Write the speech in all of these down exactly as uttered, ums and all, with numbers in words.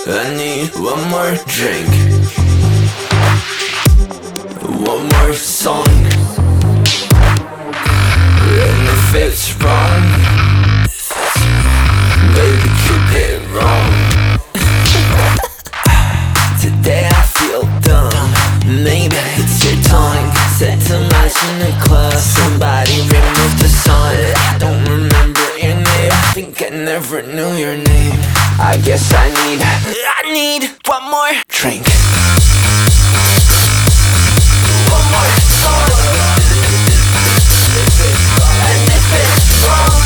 I need one more drink, one more song. And if it's wrong, baby, keep it wrong. Today I feel dumb, maybe it's your tongue. Said too much in the club, somebody remove the sun. I don't remember your name, I think I never knew your name. I guess I need, I need one more drink, one more song. And if it's wrong,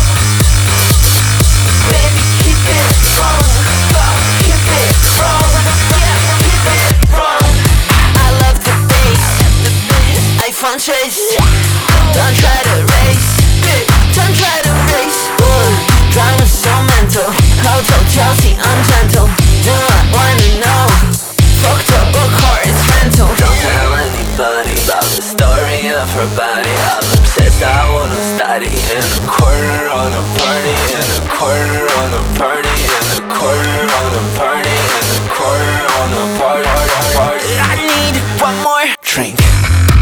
baby, keep it wrong. Keep it wrong, yeah, keep it wrong. I love the bass, I found chase. Don't try to race, don't try to race. Drama so mental, Hotel Chelsea, I'm gentle. Do I wanna know? Fucked up book heart is rental. Don't tell anybody about the story of her body. I'm obsessed, I wanna study. In a corner on a party, in a corner on a party, in a corner on a party, in a corner on a party, party, party. I need one more drink.